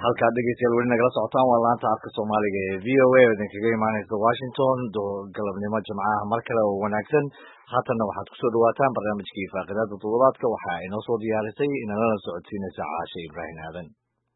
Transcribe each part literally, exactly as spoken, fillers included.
halkaad dhegeystayaal weli nagala socotaan waa laanta afka soomaaliga ee v o a oo idinkaga imaaneysa washington galabnimo jimcaha mar kale oo wanaagsan haatanna waxaad kusoo dhawaataan barnaamijkii faaqidaada toddobaadka waxaa inoo soo diyaarisay inalana socodsiinaysa caashe ibraahim aadan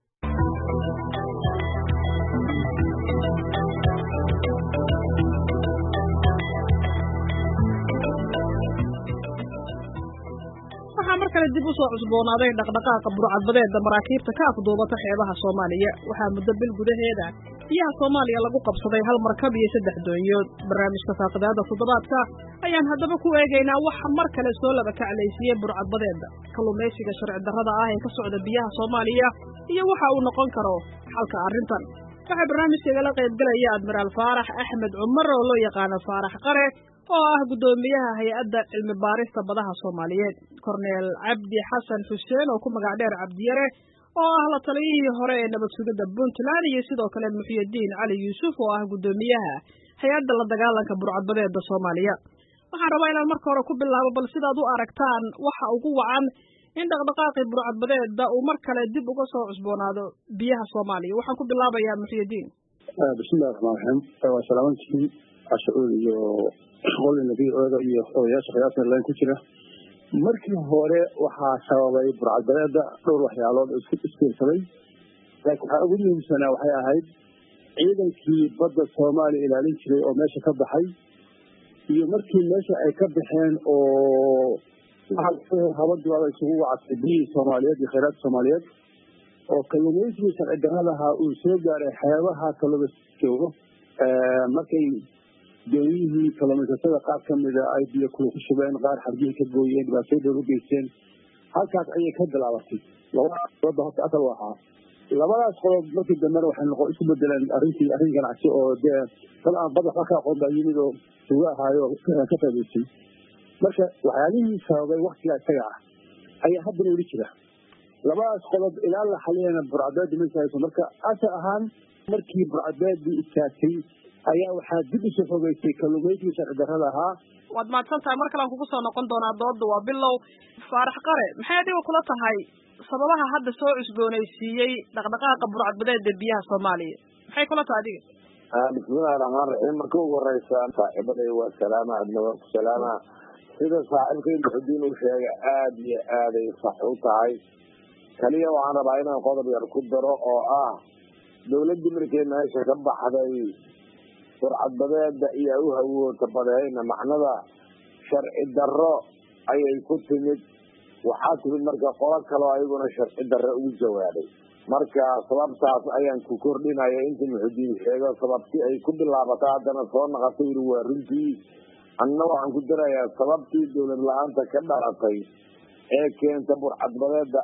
markale dib u soo cusboonaaday dhaqdhaqaaqa burcadbadeeda maraakiibta ka afduubata xeebaha Soomaaliya waxaa muddo bil gudaheeda biyaha Soomaaliya lagu qabsaday hal markab iyo saddex doonyood barnaamijka faaqidaada toddobaadka ayaan haddaba ku eegaynaa waxa mar kale soo laba kaclaysiiyay burcadbadeeda kalluumaysiga sharci darrada ah ee ka socda biyaha Soomaaliya iyo waxa uu noqon karo xalka arrintan waxaa barnaamijka la qayb galaya Admiral Faarax Axmed Cumar oo loo yaqaan Faarax Qare oo ah gudoomiyaha hay'adda cilmi baarista badaha Soomaaliyeed Cornel Cabdi Xasan Xuseen oo ku magac dheer Cabdiyare oo ah la taliyihii hore ee nabad sugidda Puntland iyo sidoo kale Muxyidiin Cali Yuusuf oo ah gudoomiyaha hay'adda la dagaalanka burcadbadeeda Soomaaliya waxaan rabaa inaan marka hore ku bilaabo bal sidaad u aragtaan waxa ugu wacan in dhaqdhaqaaqii burcadbadeeda uu mar kale dib uga soo cusboonaado biyaha Soomaaliya waxaan ku bilaabayaa Muxyidiin bismillaahir rahmaanir rahiim wa salaamantii ashaul iyo qolin nabi ooda iyo hooyaasha qiyaasna leen ku jira markii hore waxaa sababay burcadbadeeda dhowr waxyaalood oo isku iskeersaday laakiin waxa ugu muhiimsan waxay ahayd ciidankii badda Soomaaliya ilaalin jiray oo meesha ka baxay iyo markii meesha ay ka baxeen oo habadu ay isugu wacay biyihii Soomaaliyeed iyo kheyraadka Soomaaliyeed oo kalluumaysiga sharci darrada ah uu soo gaaray xeebaha kalluumaysiga markay dooniyihii kalluumaysatada qaar ka mida ay biyo ku shubeen qaar xarjihii ka gooyeen dhibaatooyin u geysteen halkaas ayay ka bilaabatay labadaas qodob horta asal waxaa labadaas qodob markii dambena waxay noqon isu bedeleen arrintii arrin ganacsi oo dee dad aan badda wax ka aqoon baa yimid oo suga ahaayo ka faa'iidaystay marka waxyaalihii sababay waktigaa isaga ah ayaa haddana weli jira labadaas qodob ilaa la xaliyana burcadbadeeda ma istaagayso marka asal ahaan markii burcadbadeedii istaagtay ayaa waxaa dib usoo fogeysay kalluumaysiga sharci darrada ahaa waad mahadsan tahay mar kale aan kugu soo noqon doonaa dooda waa bilow Faarax Qare maxay adiga kula tahay sababaha hadda soo cusboonaysiiyey dhaqdhaqaaqa burcadbadeeda biyaha Soomaaliya maxay kula tahay adiga bismillaahir rahmaanir rahiim marka ugu horeysa saaxiibaday waa salaama adnaba salaama sida saaxiibkay Muxyidiin uu sheegay aad iyo aad ay sax u tahay kaliya waxaan rabaa inaan qodob yar ku daro oo ah dawladda markay meesha ka baxday burcadbadeeda iyo u hawoota badayna macnada sharci darro ayay ku timid waxaa timid marka qolo kale oo ayaguna sharci darro ugu jawaabay marka sababtaas ayaan ku kordhinaya inta Muxyidiin sheego sababtii ay ku bilaabatay haddana soo noqotay iri waa runtii anna waxaan ku darayaa sababtii dawlad la-aanta ka dhalatay ee keenta burcadbadeeda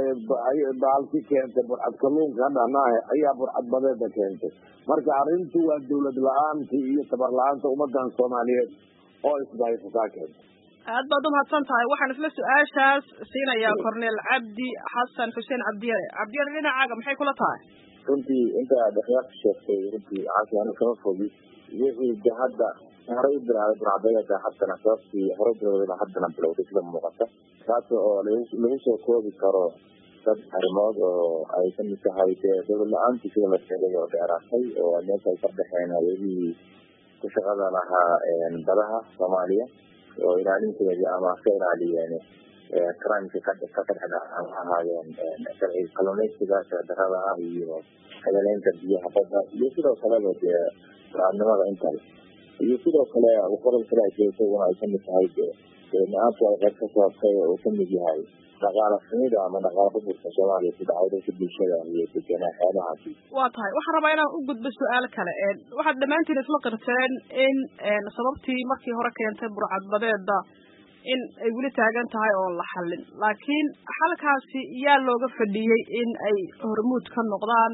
ay baalki keentay burcad kalluunka hadhanaahe ayaa burcadbadeeda keentay marka arrintu waa dawlad la-aantii iyo tabar la-aanta ummadan Soomaaliyeed oo isbahaysataa keentay aad baad u mahadsan tahay waxaan isla su-aashaas siinayaa Cornel Cabdi Xasan Xuseen Cabdiyare Cabdiyare dhinacaaga maxay kula tahay runtii inta dhaqdhaqaaq sheegtay runtii caasiyaano kama fogi wixii hadda horay bilaabay burcadbadeeda haddana sababtii horay bilowday haddana bilowday sida muuqata taas oo lagu soo koobi karo dad arrimood oo ay ka mid tahay dawlad la-aantii sida la sheegay oo dheeraatay oo meesha ay ka baxeen hayadihii ku shaqada lahaa badaha Soomaaliya oo ilaalinteedii ama ka ilaaliyeen crimeka ka ka dhexda ahaayeen sharci kalluumaysiga sharci darrada ah iyo xadaleynta biyaha badda iyo sidoo kaleba dee burcadnimada intaas iyo sidoo kale qodob kale ay jeesay ay ka mid tahay maanta ay qayb ka saabtay oo ka mid yahay dhaqaale xumida ama dhaqaale burburka Soomaaliya ku dhacay dadka bulshada iyo deegaanada xeebahaasi waa tahay waxaan rabaa inaan u gudbo su'aal kale ee waxaad dhammaantiin isla qirteen in sababtii markii hore keentay burcadbadeeda in ay weli taagan tahay oo la xallin laakiin halkaasi yaa looga fadhiyey in ay hormuud ka noqdaan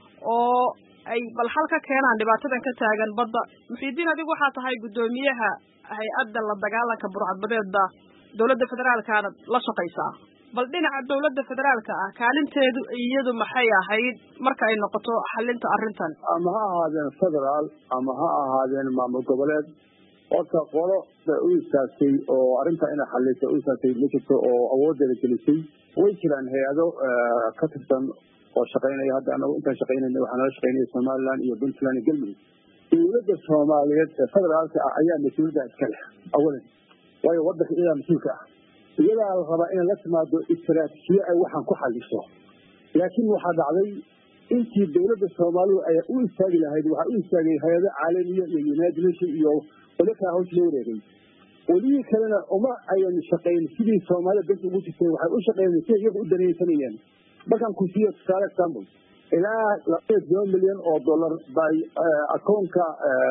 oo ay bal hal ka keenaan dhibaatadan ka taagan badda Muxyidiin adigu waxaa tahay gudoomiyaha hay'adda la dagaalanka burcadbadeeda dawladda federaalkaana la shaqaysaa bal dhinaca dawladda federaalka ah kaalinteedu iyadu maxay ahayd marka ay noqoto xalinta arrintan ama ha ahaadeen federaal ama ha ahaadeen maamul goboleed horta qolo u istaagtay oo arrinta inay xalliso u istaagtay ma jirto oo awoodeeda gelisay way jiraan hay-ado ka tirsan oo shaqaynaya hadda anagu intaan shaqaynayna waxaa nala shaqaynaya somaliland iyo puntland iyo galmudug dowladda soomaaliyeed ee federaalka ah ayaa mas-uuliyadda iska leh awalan waayo wadanka iyadaa mas-uulka ah iyadaa la rabaa inay la timaado istaraatiijiye ay waxaan ku xaliso laakiin waxaa dhacday intii dowladda soomaalidu ay u istaagi lahayd waxaa u istaagay hay-ado caalamiya iyo united nation iyo wali kala hawsha loo wareegay welihii kalena uma ayan shaqayn sidii soomaalida danta ugu jirtay waxay u shaqeeyeen si iyaga u danaysanayeen markaan ku siiyo tusaale example ilaa laba toban milyan oo dollar bay akoonka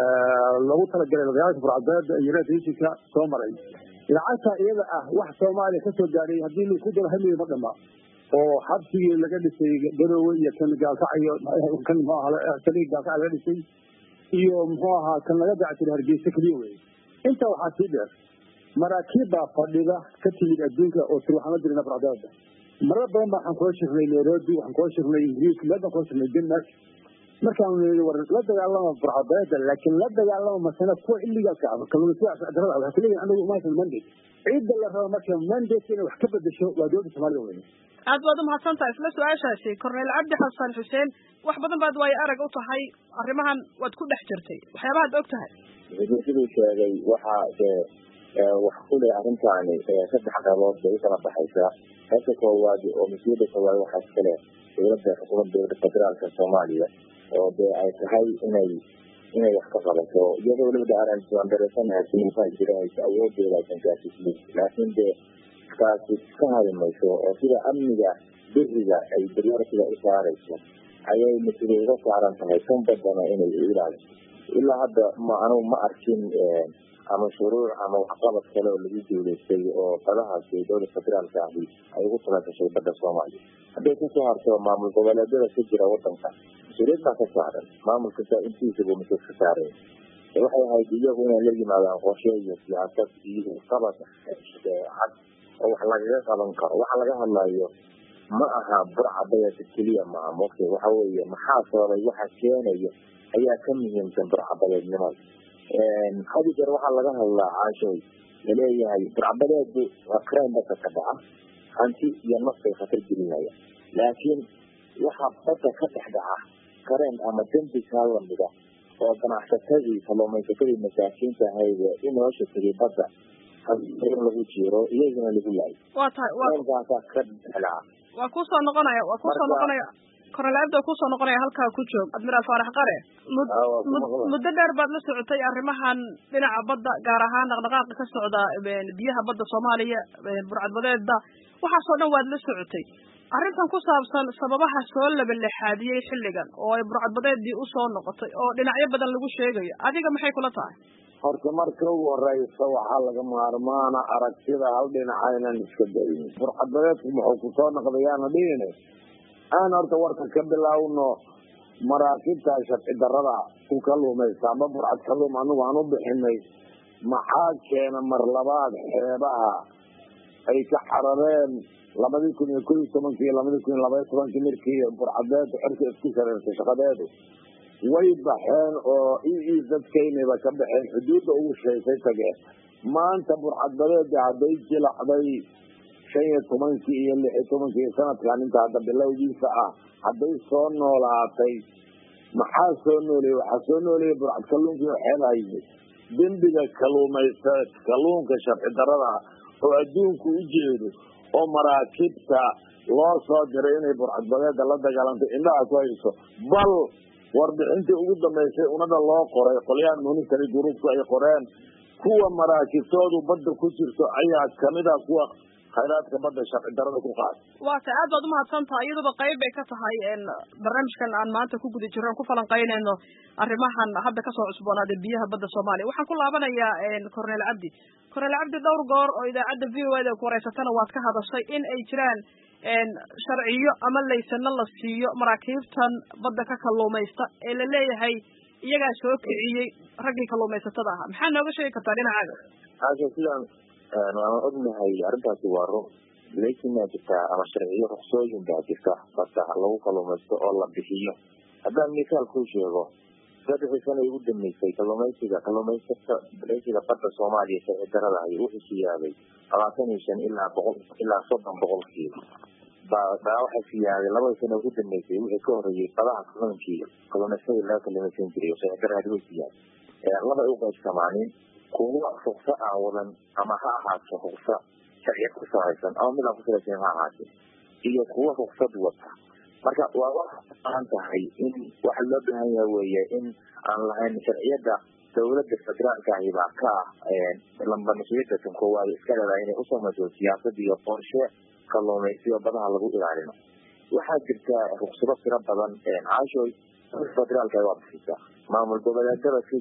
lagu talagalay magaalada burcadbeeda iyo united nationka soo maray lacagta iyada ah wax soomaaliya kasoo gaadhay haddii laisku daro hal milyan ma dhama oo xabsigii laga dhisay garoowe iyo kan gaalkacyo kan muxuu ahaa kanigi gaalkacyo laga dhisay iyo muxuu ahaa kan laga dactiray hargeysa keliya wey intaa waxaa sii dheer maraakiib baa fadhida ka timid adduunka oo tir waxaan la dirina burcadbeeda marar badan baa waxaan kula shirnay nairobi waxaan kula shirnay ingiriiska meel baan kula shirnay denmark markaan niri war la dagaalama burcadbeeda laakiin la dagaalama masana kuwa illegaalka ah kalluumaysiga darada waxay kuleeyihin anagu umahaysan mandate ciidda la rabo marka mandate inay wax ka bedesho waa dowladda soomaalida weye aad baad umahadsan tahay isla su-aashaasi korneyl cabdi xasan xuseen wax badan baad waayo arag u tahay arrimahan waad ku dhex jirtay waxyaabahaad og tahay siduu sheegay waxa dee wax kule arrintaani saddex qabood bay ukala baxaysaa qaybta koowaad oo mas-uuliyadda koowaad waxaa iskale dowladda xukuumadda dowladda federaalka soomaaliya oo dee ay tahay inay inay wax ka qabato iyadoo weliba aan dareesanahay sinuukaa jirahaysa awoodeeda aysan gaarsiismin laakiin dee taasi ka hari mayso oo sida amniga beriga ay baryaarsiga u saarayso ayay mas-uuliyad uga saaran tahay tan badana inay ilaaliso ilaa hadda ma anugu ma arkin ama shuruuc ama waxqabad kale oo lagu guuleystay oo qadahaasi dowladda federaalka ahi ay ugu talagashay badda soomaaliya hadday kasoo harto maamul goboleedyada ka jira wadanka mas-uuliyad baa ka saaran maamulkasa intiisaba mas-uul ka saareen waxay ahayd iyagu inay la yimaadaan qorshe iyo siyaasad iyo qabad cad oo wax lagaga qaban karo waxa laga hadlayo ma aha burcadbeeda keliya maaha mogta waxa weeye maxaa sababay waxa keenaya ayaa ka muhiimsan burcadbeednimada hadi jeer waxaa laga hadlaa caashoy laleeyahay burcadbeedu waa crime badda ka dhaca hanti iyo nafbay khatar gelinaya laakiin waxa badda ka dhex dhaca crime ama dembi kaa lamida oo ganacsatadii kalluumaysatadii masaakiinta ahayd in nolosha tegay badda lagu jiro iyagana lagu laayo waa tahay waa ka dhelaa waa kusoo noqonaya waa kusoo noqonaya korolaabda kusoo noqonaya halkaa ku joog admiraal faarax qare muddo dheer baad la socotay arrimahan dhinaca badda gaar ahaan dhaqdhaqaaqa ka socda biyaha badda soomaaliya burcadbadeeda waxaasoo dhan waad la socotay arrintan ku saabsan sababaha soo labalexaadiyey xilligan oo ay burcadbadeedii usoo noqotay oo dhinacyo badan lagu sheegayo adiga maxay kula tahay horta marka ugu horeysa waxaa laga maarmaana aragtida hal dhinaca inaan iska dayin burcadbadeedku muxuu kusoo noqdayaana dhihine aan horta warka ka bilaawno maraakiibta sharci darada ku kaluumaysa ama burcad kaluum anigu aan u bixinay maxaa keena mar labaad xeebaha ay ka carareen labadii kun iyo ko iyo tobankii iyo labadii kun iyo labaiyo tobankii markii burcadeedu xirka isku shareersay shaqadeedu way baxeen oo ii dadkaynaba ka baxeen xuduudda ugu sheysay tageen maanta burcadbadeeda hadday jilacday shan iyo tobankii iyo lix iyo tobankii sanadkan inta hadda bilowgiisa ah hadday soo noolaatay maxaa soo nooleeyey waxaa soo nooleeyey burcad kalluunkii oo xeebaha yimid dembiga kaluumaysa kalluunka sharci darada oo adduunku u jeedo oo maraakiibta loo soo diray inay burcadbadeeda la dagaalanto indhaha ku hayso bal warbixintii ugu dambeysay unada loo qoray qolyahan monitary groupku ay qoreen kuwa maraakiibtoodu badda ku jirto ayaa kamid ah kuwa khayraadka badda sharci darada ku qaad waa ta aad baad umahadsan tahay iyaduba qayb bay ka tahay barnaamijkan aan maanta ku guda jirno ku falanqaynayno arrimahan hadda kasoo cusboonaaday biyaha badda soomaaliya waxaan ku laabanayaa cornel cabdi cornel cabdi dhowr goor oo idaacadda v o eda ku wareysatana waad ka hadashay in ay jiraan sharciyo ama laysano la siiyo maraakiibtan badda ka kalluumaysta ee la leeyahay iyagaa soo kiciyey raggii kalluumaysatada ahaa maxaa nooga sheegi kartaa dhinacaaga haasha sidaan waan ognahay arrintaasi waa run laysinaa jirtaa ama sharciyo ruksooyin baa jirta badda lagu kalluumaysto oo la bixiyo haddaan misaal kuu sheego saddexdii sana ugu dambeysay kalluumaysiga kalluumaysata laysiga badda soomaaliya sharci darada ay wuxuu siyaaday labaatan iyo shan ilaa boqol ilaa soddon boqolkiiba baa waxaa siyaaday labada sano ugu dambeysay wixii ka horreeyey badaha kalluunkii kalluumaysadii laga kalluumaysan jiray sharci way siiyaan laba u qaybsamaanin kuwa ruqsa aan wadan ama ha ahaato ruqsa sharciyad ku salaysan ama mid aan ku salaysan ha ahaatee iyo kuwa ruqsad wata marka waa wax aan tahay in waxa loo baahan yahay weeye in aan lahayn sharciyada dowladda federaalka ahi baa ka ah lamba mas-uuliyadda tan koowaad iska leedahay inay u samayso siyaasad iyo qorshe kalluumaysiyo badaha lagu ilaalino waxaa jirta ruqsado tiro badan caashoy federaalka ay waa bixisaa maamul goboleedada si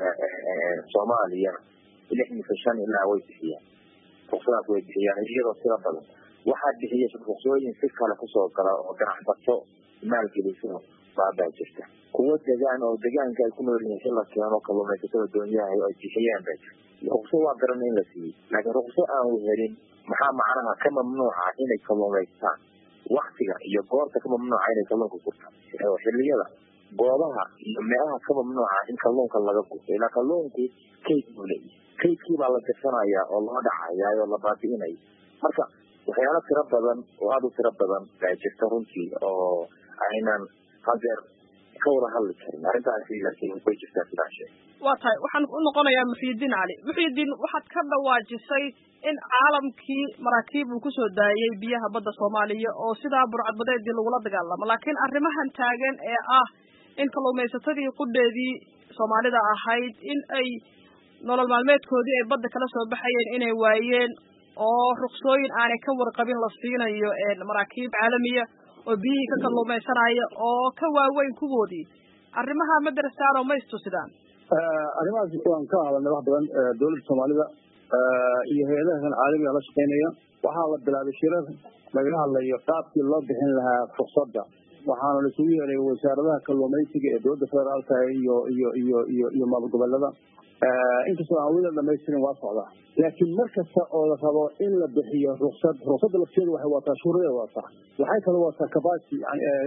soomaaliya lixdan shan ilaa way bixiyaan ruqsadaas way bixiyaan iyadoo tiro badan waxaa bixiya ruqsooyin si kale kusoo gala oo ganacsato maalgeliso baabaa jirta kuwa degaan oo degaanka ay ku nool yihiin si la keeno kalluumaysatada doonyaha ay bixiyaan baa jirta ruqso waa garan in la siiyey laakiin ruqso aan helin maxaa macnaha ka mamnuuca inay kalluumaystaan waktiga iyo goorta ka mamnuuca inay kalluunka gurtaan xilliyada goobaha iyo meelaha ka mamnuuca in kalluunka laga gurto ilaa kalluunku kayd buu leeyahay kaydkii baa la dirsanaya oo loo dhacayaa oo la baabi'inaya marka waxyaalo tiro badan oo aada u tiro badan baa jirta runtii oo aynan hadeer ka wada hadli karin arrintaasi laakiin way jirtaa sidaa sheeg waa tahay waxaan u noqonayaa muxyidiin cali muxyidiin waxaad ka dhawaajisay in caalamkii maraakiib uu kusoo daayay biyaha badda soomaaliya oo sidaa burcadbadeedii lagula dagaalamo laakiin arrimahan taagan ee ah in kalluumaysatadii qudheedii soomaalida ahayd in ay nolol maalmeedkoodii ay badda kala soo baxayeen inay waayeen oo ruqsooyin aanay ka warqabin la siinayo maraakiib caalamiya oo biyihii ka kalluumaysanaya oo ka waaweyn kuwoodii arrimaha madrasaan oo ma istusidaan arrimahaas waan ka hadalnay wax badan dowladda soomaalida iyo hay-adahan caalamiga la shaqeynaya waxaa la bilaabay shirar lagala hadlayo qaabkii loo bixin lahaa ruqsadda waxaana la isugu yeeray wasaaradaha kalluumaysiga ee dowladda federaalka iyo iyo iyo iyo iyo maamul goboleeda inkastoo aan weli dhamaystirin waa socdaa laakiin mar kasta oo la rabo in la bixiyo ruqsad ruqsadda lafteedu waxay wataa shuruuday wataa waxay kala wataa capacity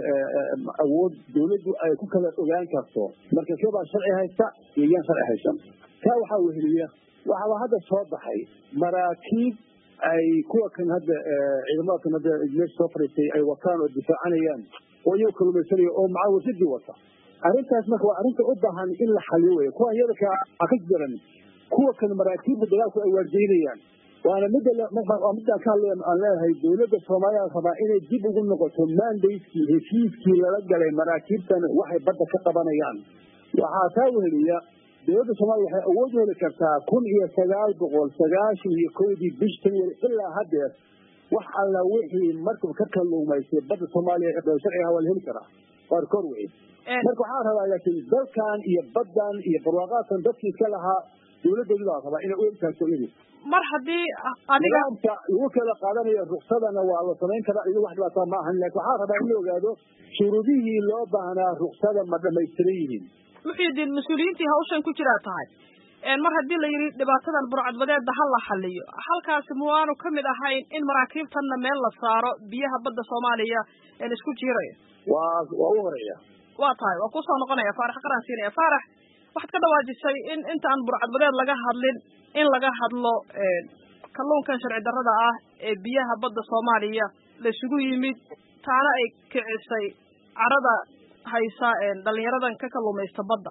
awood dowladdu ay ku kala ogaan karto marka keebaa sharci haysta iyo yaan sharci haysan taa waxaa weheliya waxaaba hadda soo baxay maraakiib ay kuwa kan hadda ciidamada kan hadda meesha soo fadhiistay ay wataan oo difaacanayaan oo iyago kalluumaysanaya oo macaa wasadii wata arrintaas marka waa arrinta u baahan in la xaliyo wey kuwa iyada ka akas daran kuwa kan maraakiibta dagaalku ay waarjeynayaan waana midda waa midaan ka hadlay aan leeyahay dowladda soomaaliya rabaa inay dib ugu noqoto mandayskii heshiiskii lala galay maraakiibtan waxay badda ka qabanayaan waxaa taa weheliya dowladda soomaaliya waxay awood u heli kartaa kun iyo sagaal boqol sagaashan iyo kowdii bish tanwari ilaa haddeer wax alla wixii markab ka kalluumaysay badda soomaaliya sharciga waa la heli karaa waa rikoor wey marka waxaa rabaa laakiin dalkan iyo baddan iyo barwaaqaadkan dadkii iska lahaa dowladoodu baa rabaa inay u egtaagto iyadii mar haddii aniga nidaamka lagu kala qaadanayo ruksadana waa la samayn karaa iyo wax dhibaataa ma ahan laakiin waxaa rabaa in la ogaado shuruudihii loo baahnaa ruksada ma dhamaystiran yihiin muxyidiin mas-uuliyiintii hawshan ku jiraa tahay mar haddii la yidhi dhibaatadan burcadbadeedda ha la xaliyo halkaasi muwaanu ka mid ahayn in maraakiibtanna meel la saaro biyaha badda soomaaliya ee la isku jiirayo waa waa u horeeya waa tahay waa kusoo noqonaya faarax qaraan siinaya faarax waxaad ka dhawaajisay in intaan burcadbadeed laga hadlin in laga hadlo kalluunkan sharci darrada ah ee biyaha badda soomaaliya la isugu yimid taana ay kicisay carada haysa dhalinyaradan ka kalluumaysta badda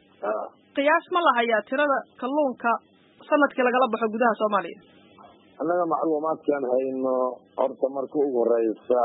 qiyaas ma lahayaa tirada kalluunka sanadkii lagala baxo gudaha soomaaliya annaga macluumaadkaan hayno horta marka ugu horeysa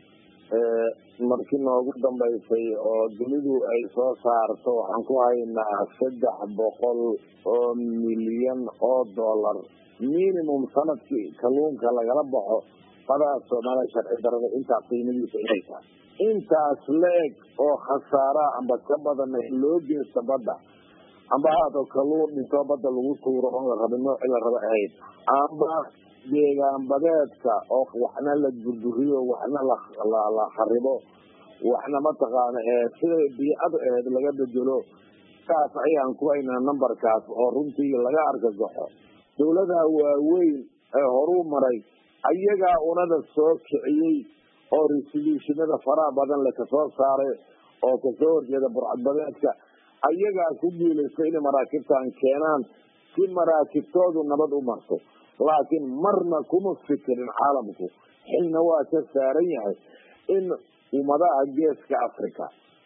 markii noogu dambaysay oo dunidu ay soo saarto waxaan ku haynaa saddex boqol oo milyan oo dollar minimum sanadkii kalluunka lagala baxo badaha soomaaliya sharci darada intaa qiimadiisa inay tahay intaas la-eg oo khasaara amba ka badana loo geysta badda amba haado kalluun dhintoo badda lagu tuuro oon la rabin noocii la raba ahayd amba deegaan badeedka oo waxna la burburiyo waxna la kharibo waxna mataqaana sida biicadu ahayd laga bedelo saas ayaan ku haynaa numberkaas oo runtii laga argagaxo dowladaha waaweyn ee horuu maray ayagaa unada soo kiciyey oo resolutionada faraha badan le kasoo saaray oo kasoo horjeeda burcadbadeedka ayagaa ku guulaystay inay maraakiibtan keenaan si maraakibtoodu nabad u marto laakiin marna kuma fikirin caalamku xilna waa ka saaran yahay in ummadaha geeska africa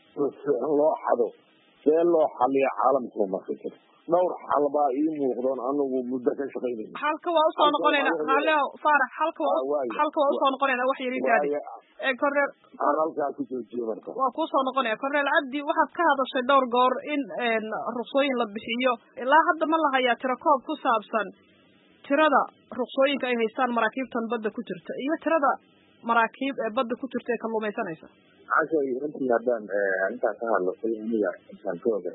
loo xado see loo xaliya caalamku ma fikir dhowr xal baa ii muuqdoon anagu muddo ka shaqaynayna halka waa usoo noqonayna halew faarax halka waa halka waa usoo noqonayna wax yari taadi ee korneel aan halkaa ku joojiyo marka waa kusoo noqonaya korneel cabdi waxaad ka hadashay dhowr goor in ruqsooyin la bixiyo ilaa hadda ma lahayaa tiro koob ku saabsan tirada ruqsooyinka ay haystaan maraakiibtan badda ku jirta iyo tirada maraakiib ee badda ku jirta ee kalluumaysanaysa cashay runtii haddaan intaan ka hadlo aniga intaan ka oga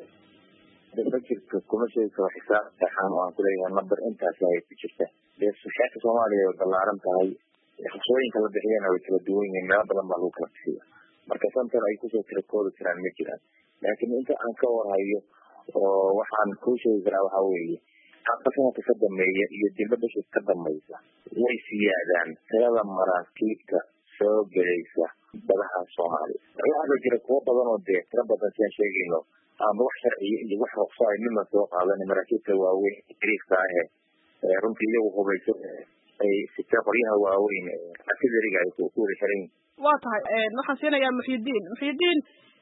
fakirka kuma sheegi karo xisaab saxan oo aan kuleeyahay number intaas ay ku jirta dee suxaaka soomaaliya way ballaaran tahay ruqsooyinka la bixiyana way kala duwan yihiin meelo badan baa lagu kala bixiya marka santan ay kusoo tira kooda jiraan ma jiraan laakiin inta aan ka warhayo oo waxaan kuu sheegi karaa waxaa weeye hadda sanadka ka dambeeya iyo dilba bisha ka dambaysa way siyaadaan tirada maraakiibta soo gelaysa badaha soomaaliya waxaa jira kuwo badan oo dee tiro badan siaan sheegayno ama wax sharciya iyo wax ruqso ay nima soo qaadan maraakiibta waaweyn tariifka ah ee runtii iyagu hubayso ay sita qoryaha waaweyn asidariga ay ku wada xiran yihiin waa tahay waxaan siinayaa muxyidiin muxyidiin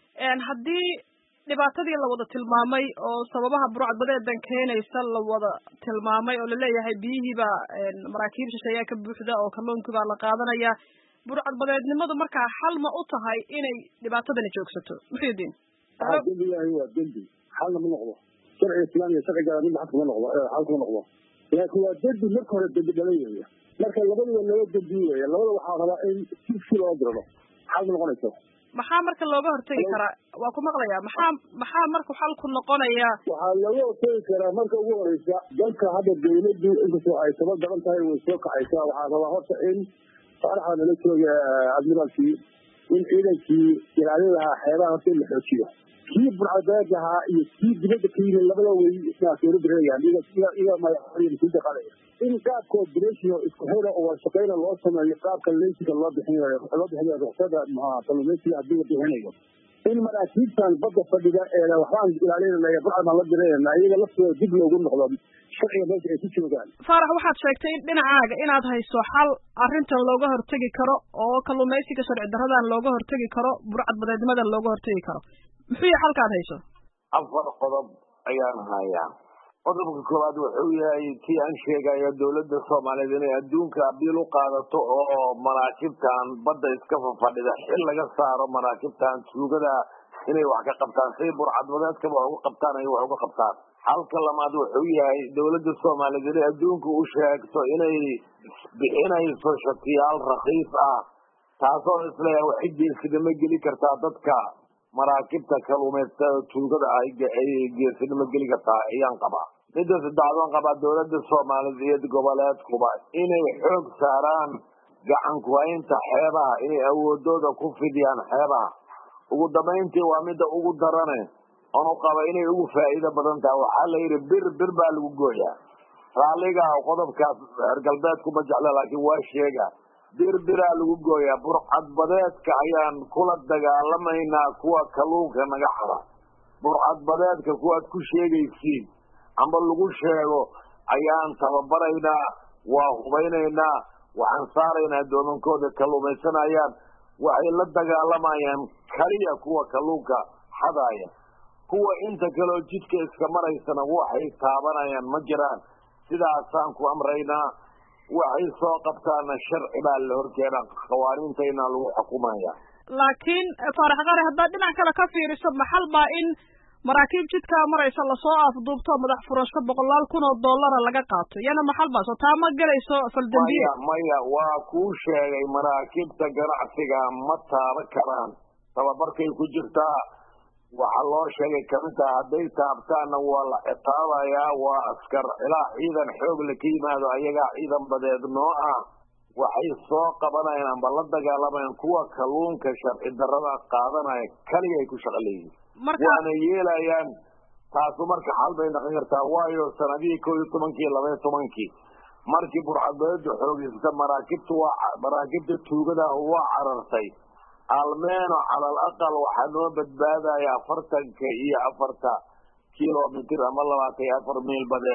haddii dhibaatadii la wada tilmaamay oo sababaha burcadbadeedan keenaysa la wada tilmaamay oo laleeyahay biyihiibaa maraakiib shisheeyaa ka buuxda oo kalluunkii baa la qaadanaya burcadbadeednimadu markaa xal ma u tahay inay dhibaatadani joogsato muxyidiin dembi yahay waa dembi xalna ma noqdo sharciga islaamiga sharciga mid xad kuma noqdo xal kuma noqdo laakiin waa dembi marka hore dembi dhalay weeye marka labadaba laba dembi weeye labada waxaa rabaa in si si loo dirno xal ma noqonayso maxaa marka looga hortegi karaa waa ku maqlayaa maxaa maxaa marka xalku noqonaya waxaa looga hortegi karaa marka ugu horeysa dalka hadda dawladdu inkastoo ay taba daban tahay way soo kacaysaa waxaa rabaa horta in faaraxa nala jooga admiraalkii in ciidankii ilaalin lahaa xeebaha horta in la xoojiyo kii burcadbadeed ahaa iyo kii dibadda ka yimid labada way soola dirayaan iga magaxooyinkuda qalaya in qaabka operation isku xira oo warshaqeyna loo sameeyo qaabka leysiga loo bixinayo loo bixinayo ruqsada kalluumaysiga haddii la bixinayo in maraakiibtan badda fadhida ee waxbaan ilaalinaya burcad baan la dirayna iyaga laftooda dib loogu noqdo sharciga meesha ay ku joogaan faarax waxaad sheegtay in dhinacaaga inaad hayso xal arrintan looga hortegi karo oo kalluumaysiga sharci daradan looga hortegi karo burcadbadeednimadan looga hortegi karo muxuu yahay xalkaad hayso afar qodob ayaan hayaa qodobka koowaad wuxuu yahay kii aan sheegayo dawladda soomaaliyeed inay adduunka abiil u qaadato oo maraakiibtan badda iska fafadhida xil laga saaro maraakiibtan tuugada inay wax ka qabtaan say burcadbadeedkaba wax uga qabtaan ay wax uga qabtaan halka lamaad wuxuu yahay dawladda soomaaliyeed inay adduunka u sheegto inay bixinayso shakiyaal rakiis ah taasoo isleeyahay waxay geesinimo geli kartaa dadka maraakiibta kalluumaysatada tuugada ay geesinimo geli kartaa ayaan qabaa midda saddexaad waan qabaa dawladda soomaaliyeed goboleedkuba inay xoog saaraan gacan kuhaynta xeebaha inay awoodooda ku fidiyaan xeebaha ugu dambayntii waa midda ugu darane oonu qaba inay ugu faa'iido badan tahay waxaa la yidhi bir bir baa lagu gooyaa raalliga qodobkaas reer galbeedkuma jecla laakiin waa sheega bir biraa lagu gooyaa burcadbadeedka ayaan kula dagaalamaynaa kuwa kalluunka naga xada burcadbadeedka kuwaad ku sheegaysiin amba lagu sheego ayaan tababaraynaa waa hubaynaynaa waxaan saaraynaa doomankooda kalluumaysanayaan waxay la dagaalamayaan kaliya kuwa kalluunka xadaaya kuwa inta kaleo jidka iska maraysana waxay taabanayaan ma jiraan sidaasaan ku amraynaa waxay soo qabtaana sharci baa la horkeenaa qawaaniintayna lagu xukumaya laakiin faarax qare haddaad dhinac kale ka fiiriso maxal baa in maraakiib jidkaa maraysa lasoo afduubto madax furasho boqolaal kun oo dollara laga qaato iyana maxal baa soo taa ma gelayso faldambiye maya maya waa kuu sheegay maraakiibta ganacsiga ma taaban karaan tababarkay ku jirtaa waxaa loo sheegay kamid taha hadday taabtaanna waa la ciqaabayaa waa askar ilaa ciidan xoog la ka yimaado ayagaa ciidan badeed noo ah waxay soo qabanayaan amba la dagaalamayaan kuwa kalluunka sharci darada qaadanaya kaliya ay ku shaqo leeyihin waana yeelayaan taasu marka xal bay noqon kartaa waayo sanadihii kow iyo tobankii labaiyo tobankii markii burcadbadeedu xoogeysata maraakiibta waa maraakiibta tuugada waa carartay almeeno cala al aqal waxaa noo badbaadaya afartanka iyo afarta kilomitr ama labaatan iyo afar miil badeed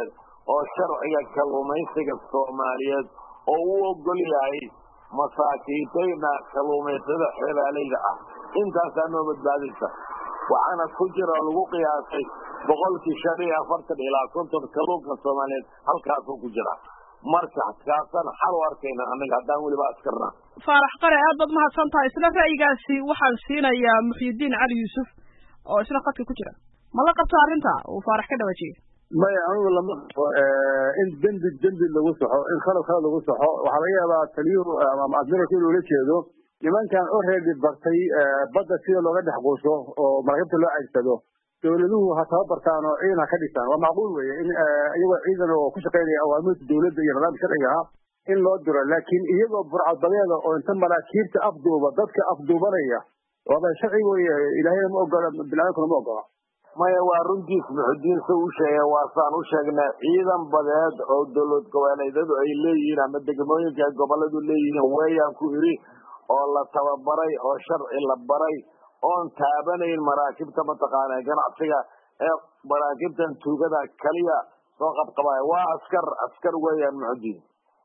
oo sharciga kalluumaysiga Soomaaliyeed oo uu ogol yahay masaakiintayna kalluumaysatada xeelaaleyda ah intaasaan noo badbaadaysa waxaana ku jira lagu qiyaasay boqolkii shan iyo afartan ilaa konton kalluunka Soomaaliyeed halkaasuu ku jira marka kaasaan xal u arkayna anaga haddaan weliba askarna faarax qare aad baad mahadsan tahay isla ra'yigaasi waxaan siinayaa Muxyidiin Cali Yuusuf oo isla khadka ku jira ma la qabto arrinta uu faarax ka dhawaajiyay maya anigu lama in dembi dembi lagu saxo in khalad khalad lagu saxo waxaa laga yaabaa taliyuhu ama admiralku inuu la jeedo nimankan already bartay badda sida looga dhex quuso oo maraakiibta loo caygsado dowladuhu ha tababartaan oo ciidan ha ka dhistaan waa macquul weeye in iyagoo ciidan oo ku shaqaynaya awaamirta dowladda iyo nidaamka sharciga ah in loo diro laakiin iyagoo burcadbadeeda oo inta maraakiibta afduuba dadka afduubanaya waaba sharci weeye ilaahayna ma ogola biniaadamkuna ma ogola maya waa runtiis Muxyidiin soo u sheegay waa saan u sheegnay ciidan badeed oo dowlad goboleedyadu ay leeyihiin ama degmooyinka goboladu leeyihiin weeyaan ku iri oo la tababaray oo sharci la baray oon taabanayn maraakiibta mataqaanaa ganacsiga ee maraakiibtan tuugada kaliya soo qabqabaya waa askar askar weeyaan Muxyidiin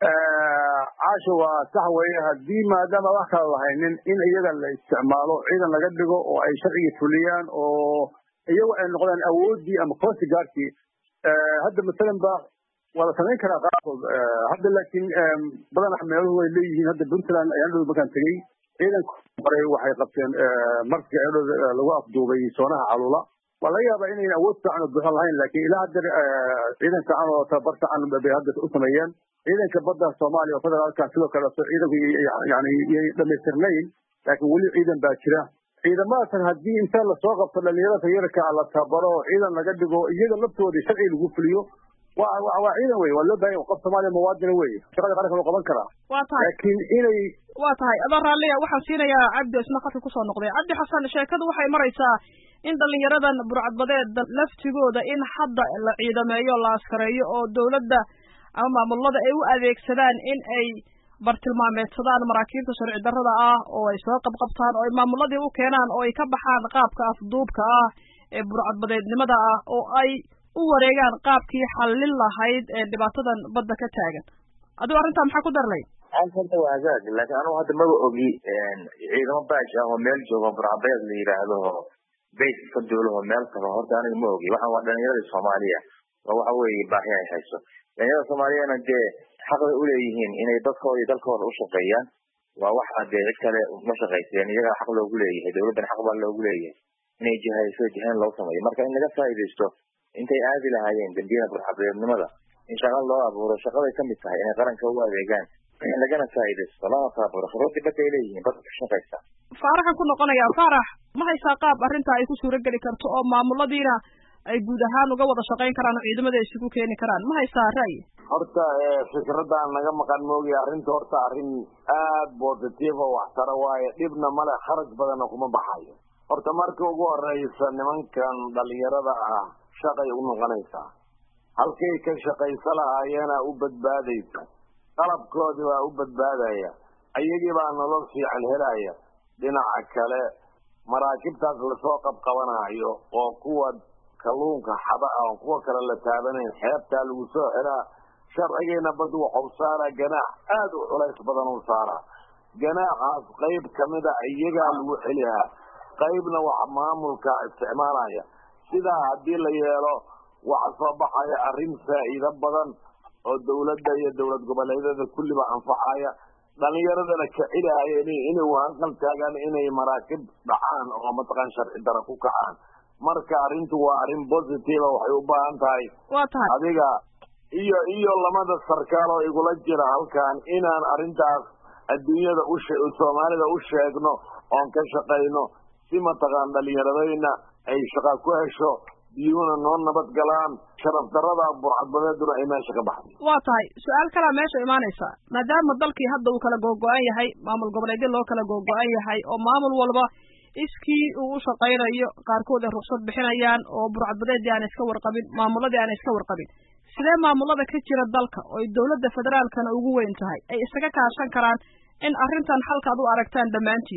caasho waa sax weeye haddii maadaama wax kala lahaynin in iyaga la isticmaalo ciidan laga dhigo oo ay sharcigii fuliyaan oo iyagu ay noqdaan awoodii ama koosi gaarkii hadda masalan ba waa la samayn karaa qaarkood hadda laakiin badan meeluhu way leeyihiin hadda Puntland ayaan dhow markaan tegey ciidanku maray waxay qabteen markii ay lagu afduubay soonaha calula waa laga yaabaa inayna awood fiican oo buuxa lahayn laakiin ilaa hadda ciidan fiican oo tababar fiican bay hadda u sameeyeen ciidanka badda Soomaaliya oo federaalka sidoo kale ciidanku yani dhamaystirnayn laakiin weli ciidan baa jira ciidamadaas haddii inta la soo qabto dhalinyarada yarka la tabaro ciidan laga dhigo iyaga laftooda sharci lagu fuliyo waa waa ciidan weey waa loo baahan yahay qof Soomaaliya muwaadin weey shaqada qaranka loo qaban karaa waa tahay laakiin inay waa tahay adoo raaliya waxaan siinayaa Cabdi isna khadka ku soo noqday Cabdi Xasan sheekadu waxay maraysaa in dhalinyaradan burcadbadeed laftigooda in hadda la ciidameeyo la askareeyo oo dawladda ama maamulada ay u adeegsadaan in ay bartilmaameedsadaan maraakiibta sharci darrada ah oo ay soo qabqabtaan oo ay maamuladii u keenaan oo ay ka baxaan qaabka afduubka ah ee burcadbadeednimada ah oo ay u wareegaan qaabkii xallin lahayd ee dhibaatadan badda ka taagan adigu arrintaa maxaa ku darlay anta waa hagaag laakiin anigu hadda maba ogi ciidamo baash ah oo meel jooga burcadbadeed la yidhaahdo bayt ka duulo meel kale horta aniga ma ogi waxaan waa dhalinyarada Soomaaliya oo waxa weeye baahi ay hayso dhalinyarada Soomaaliyana dee xaq ay u leeyihiin inay dadkooda iyo dalkooda u shaqeeyaan waa wax hadee cid kale ma shaqeysteen iyaga xaq loogu leeyahay dawladdan xaq baa loogu leeyahay inay jihayso jihayn loo sameeyo marka in laga faa'iideysto intay aadi lahaayeen dambiyada burcadbadeednimada in shaqa loo abuuro shaqaday ka mid tahay inay qaranka u adeegaan in lagana faa'iideysto lana taaburo khibradii badda ay leeyihiin badda ka shaqeysa faaraxan ku noqonayaa faarax ma haysaa qaab arrintaa ay ku suurageli karto oo maamuladiina ay guud ahaan uga wada shaqayn karaan oo ciidamada ay isugu keeni karaan ma haysaa ra'yi horta fikradaan naga maqan moogi arrinta horta arrin aad positive oo waxtara waaye dhibna male kharaj badana kuma baxayo horta marka ugu horeysa nimankan dhalinyarada ah shaqay u noqonaysaa halkay ka shaqaysa lahaayeena u badbaadaysa qalabkoodii waa u badbaadaya ayagii baa nolol fiican helaya dhinaca kale maraakibtaas lasoo qabqabanayo oo kuwa kalluunka xaba ah oo kuwa kale la taabanayn xeebtaa lagu soo xiraa sharcigeena bad wuxuu saaraa ganaax aad u culays badan uu saaraa ganaaxaas qayb kamida iyagaa lagu xelihaa qaybna wax maamulka isticmaalaya sidaa haddii la yeelo waxa soo baxaya arrin faa'iido badan oo dawladda iyo dawlad goboleedyada kulliba anfacaya dhalinyaradana ka celihaya inay waanqal taagaan inay maraakib dhacaan oo mataqaan sharci dara ku kacaan marka arrintu waa arrin positive waxay u baahan tahay waa tahay adiga iyo iyo lamada sarkaal oo igula jira halkan inaan arrintaas adduunyada u Soomaalida u sheegno oon ka shaqayno si mataqaan dhalinyaradayna ay shaqa ku hesho biyuuna noo nabad galaan sharaf darrada burcadbadeeduna ay meesha ka baxday waa tahay su-aal kalaa meesha imaanaysa maadaama dalkii hadda uu kala googo-an yahay maamul goboleedyo loo kala googo-an yahay oo maamul walba iskii uu u shaqaynayo qaarkood ay ruqsad bixinayaan oo burcadbadeedii aan iska warqabin maamuladii aan iska warqabin sidee maamulada ka jira dalka oo ay dawladda federaalkana ugu weyn tahay ay isaga kaashan karaan in arrintan halkaad u aragtaan dhammaantiid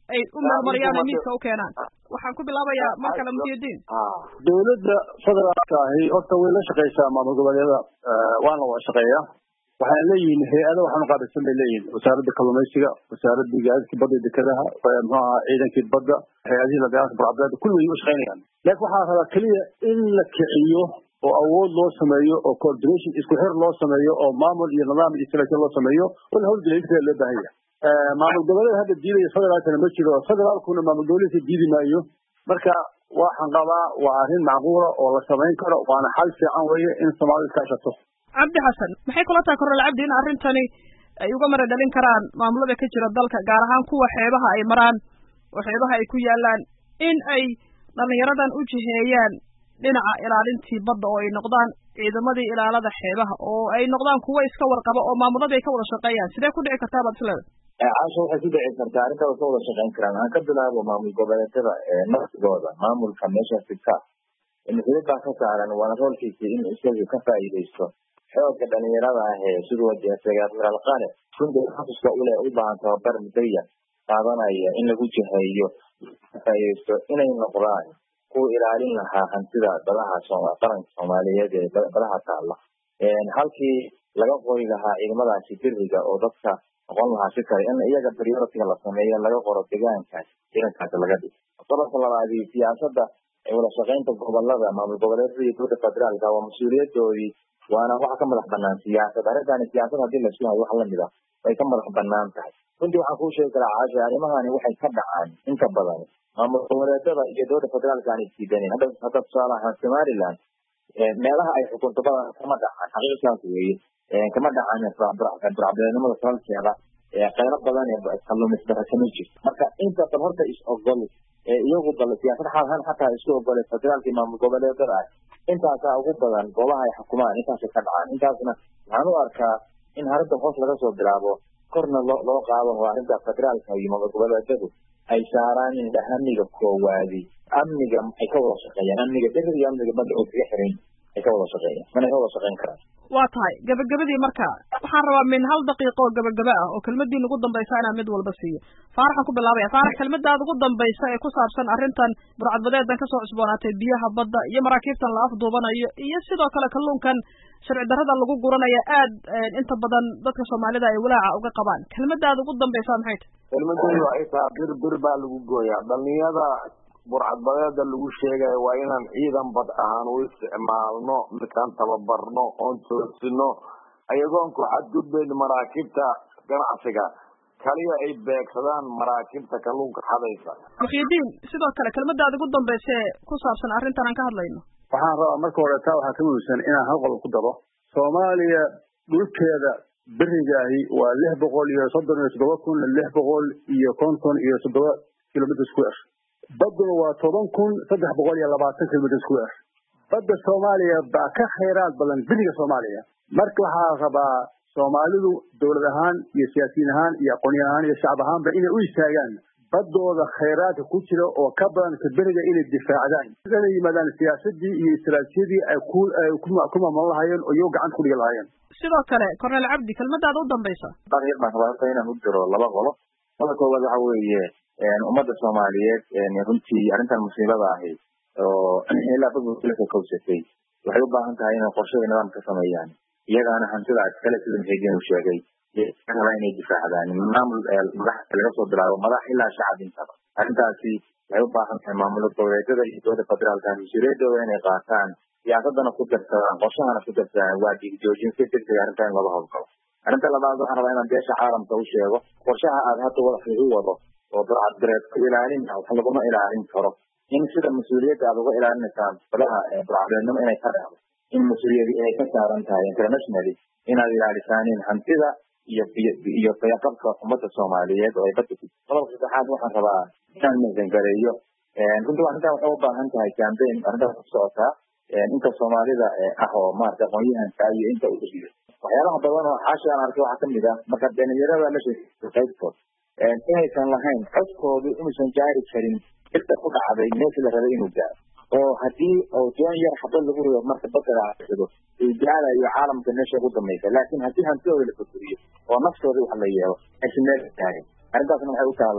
ay u meelmariyaan ay miiska u keenaan. waxaan ku bilaabayaa mar kale Muxyidiin. dowladda federaalka ahi horta way la shaqeysaa maamul goboleedyada waana wada shaqeeyaa waxaan leeyihiin hay-ada waxaan uqaabilsan bay leeyihiin wasaaradda kalluumaysiga wasaaradda gaadiidka badda iyo dekedaha muxuu ahaa ciidankii badda hay-adihii la dagaalanka burcadbeeda kulli way u shaqeynayaan laakiin waxaa rabaa keliya in la kiciyo oo awood loo sameeyo oo coordination isku xir loo sameeyo oo maamul iyo nidaam iyo selection loo sameeyo wala hawlgeliya inta loo baahan yahay maamul goboleed hadda diidaya federaalkana ma jiro federaalkuna maamul goboleedka diidi maayo marka waxaan qabaa waa arrin macquula oo la samayn karo waana xal fiican weeye in Soomaaliya ka shaqto Cabdi Xasan maxay kula tahay Korneyl Cabdi in arrintani ay uga mara dhalin karaan maamulada ka jira dalka gaar ahaan kuwa xeebaha ay maraan oo xeebaha ay ku yaalaan in ay dhalinyaradan u jiheeyaan dhinaca ilaalintii badda oo ay noqdaan ciidamadii ilaalada xeebaha oo ay noqdaan kuwa iska warqaba oo maamulada ay ka wada shaqeeyaan sidee ku dhici kartaa baad isleedahay caasho waxay ku dhici kartaa arrinta way ka wada shaqeyn karaan aan ka bilaabo maamul goboleedyada nafsigooda maamulka meeshaas ka mas-uuliyadda ka saaran waana roolkiisa in isagu ka faa'iidaysto xoogga dhalinyarada ah ee siduu wajahsay admiral qane runtii xasuuska ule u baahan tababar mudaya qaadanaya in lagu jiheeyo ka faa'iidaysto inay noqdaan kuwa ilaalin lahaa hantida badaha qaranka Soomaaliyeed ee badaha taala halkii laga qoy lahaa ciidamadaasi biriga oo dadka aqoon lahaa si kale in iyaga priority la sameeyo laga qoro deegaankaas deegaankaas laga dhigo qodobka labaad ee siyaasadda ee wada shaqeynta gobolada maamul goboleedyada iyo dowladda federaalka waa mas'uuliyadoodii waana waxa ka madax banaan siyaasad arrintan siyaasad hadii la isku hayo wax la mid ah way ka madax banaan tahay runtii waxaan kuu sheegi karaa caasha arrimahani waxay ka dhacaan inta badan maamul goboleedyada iyo dowladda federaalka aan isdiidanin hadda hadda tusaale ahaan Somaliland meelaha ay xukunto badan kama dhacaan xaqiiqaas weeye kama dhacaan burcadbeednimada salkeeda qaylo badan ee kalluumaysatada kama jirto marka inta badan horta is ogol iyagu bal siyaasad xalan xataa isku ogolay federaalka iyo maamul goboleedyada intaas ugu badan goobaha ay xukumaan intaas ka dhacaan intaasna waxaan u arkaa in harinta hoos laga soo bilaabo korna loo qaado oo arrinta federaalka iyo maamul goboleedyadu ay saaraan in amniga koowaadi amniga ay ka wada shaqeeyaan amniga degdeg iyo amniga badda oo kaga xiran ay ka wada shaqeeyaan mana ka wada shaqeyn karaan waa tahay gabagabadii marka waxaan rabaa min hal daqiiqo oo gabagaba ah oo kelmadii ugu dambaysa inaan mid walba siiyo faaraxan ku bilaabaya faarax kelmadaada ugu dambaysa ee ku saabsan arrintan burcadbadeedan ka soo cusboonaatay biyaha badda iyo maraakiibtan la afduubanayo iyo sidoo kale kalluunkan sharci darrada lagu guranaya aad inta badan dadka Soomaalida ay walaaca uga qabaan kelmadaada ugu dambaysa maxay tahay kelmadoodu ay tahay bir bir baa lagu gooyaa dhalinyada burcadbadeeda lagu sheegay waa inaan ciidan bad ahaan u isticmaalno midkaan tababarno oon toosino ayagoon ku xadgudbayn maraakiibta ganacsiga kaliya ay beegsadaan maraakiibta kalluunka xadaysa Muxyidiin sidoo kale kelmadaada ugu dambaysa ku saabsan arrintan aan ka hadlayno waxaan rabaa marka hore taa waxaa ka muhiimsan inaan hal qodob ku daro Soomaaliya dhulkeeda berigahi waa lix boqol iyo soddon iyo toddoba kun lix boqol iyo konton iyo toddoba kilomitir square baduna waa toban kun saddex boqol iyo labaatan kilomitir square badda Soomaaliya baa ka khayraad badan beriga Soomaaliya marka waxaa rabaa Soomaalidu dowlad ahaan iyo siyaasiyiin ahaan iyo aqoon ahaan iyo shacab ahaanba inay u istaagaan badooda khayraadka ku jira oo ka badan beriga inay difaacdaan inay yimaadaan siyaasadii iyo istiraatiijiyadii ay ku ku maamulan lahaayeen oo iyagu gacan ku dhigi lahaayeen sidoo kale Korneyl Cabdi kelmadaada u dambaysa dariiq baan rabaa inaan u diro laba qolo qolo koowaad waxa weeye ummadda Soomaaliyeed runtii arrintan musiibada ahi oo ilaa dadka ka kowsatay waxay u baahan tahay inay qorshe nidaam ka sameeyaan iyagaana hantida kale sida Muxyidiin uu sheegay kala inay difaacdaan maamul madaxda laga soo bilaabo madax ilaa shacab inta arrintaasi waxay u baahan tahay maamul goboleedyada iyo dowladda federaalka mas'uuliyadooda inay qaataan siyaasadana ku darsadaan qorshahana ku darsadaan waa joojin si degdeg arrintan in laba howlgalo arrinta labaad waxaan rabaa inaan beesha caalamka u sheego qorshaha aad hadda wadax u wado oo burcadbadeed ku ilaalin wax laguma ilaalin karo in sida mas'uuliyadda aad uga ilaalinaysaan badaha burcadbadeednimo inay ka dhacdo in mas'uuliyadii ay ka saaran tahay internationally inaad ilaalisaanin hantida iyo iyo qayaqabka ummadda Soomaaliyeed oo ay badda ku qodobka saddexaad waxaan rabaa inaan meesan gareeyo runtii arrintan waxay u baahan tahay campaign arrintan ku socota inta Soomaalida ah oo maarta aqoonyahanka iyo inta u dhigay waxyaalaha badan oo xaasha aan arkay waxa kamid ah marka dhalinyarada la sheegay qaybtood inaysan lahayn codkoodu inuusan gaari karin inta ku dhacday meesha la rabay inuu gaaro oo haddii oo doon yar xabad lagu rido marka badda la aado uu gaarayo caalamka meesha ugu dambaysa laakiin haddii hantidooda la furiyo oo naftooda wax la yeelo aysan meel taagan arrintaasna waxay u taalaa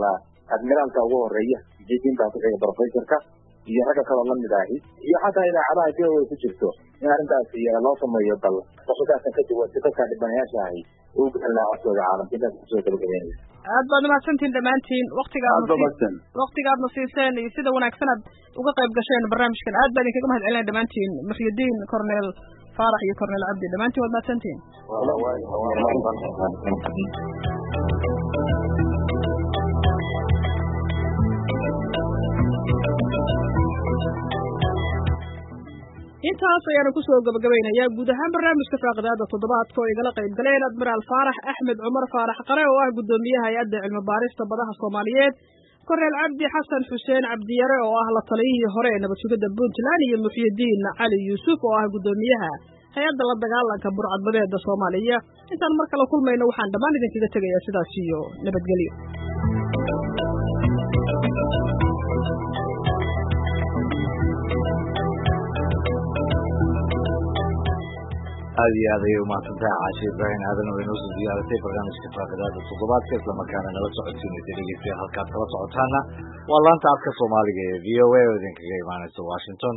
admiraalka ugu horeeya jidin baa ku xiga professorka iyo ragga kale la mid ahi iyo xataa idaacadaha v o a ku jirto in arrintaas loo sameeyo bal qofkaasan ka duwan si dadka dhibanayaasha ahi uu galanaa codkooda caalamka intaas kusoo gabagabeynaysa aad baad mahadsantiin dhammaantiin waktigaad waktigaadna siiseen iyo sida wanaagsan aad uga qayb gasheen barnaamijkan aad baan idinkaga mahad celinaya dhammaantiin Muxyidiin Cornel Faarax iyo Cornel Cabdi dhammaantiin waad mahadsantiin intaas ayaanu kusoo gabagabaynayaa guud ahaan barnaamijka faaqidaada toddobaadka oo igala qayb galeen admiraal Faarax Axmed Cumar Faarax Qare oo ah gudoomiyaha hay'adda cilmi baarista badaha Soomaaliyeed Cornel Cabdi Xasan Xuseen Cabdiyare oo ah la taliyihii hore ee nabad sugidda Puntland iyo Muxyidiin Cali Yuusuf oo ah gudoomiyaha hay'adda la dagaalanka burcadbadeeda Soomaaliya intaan mar kale kulmayno waxaan dhammaan idinkaga tegayaa sidaas iyo nabadgelyo aad iyo aad ayay umahadsantahay Caashi Ibrahim aadan oo inoo soo diyaarisay barnaamijka faaqidaada toddobaadka isla markaana nala socodsiinaysa dhegeystayaal halkaad kala socotaana waa laanta afka Soomaaliga ee V O A oo idinkaga imaanaysa Washington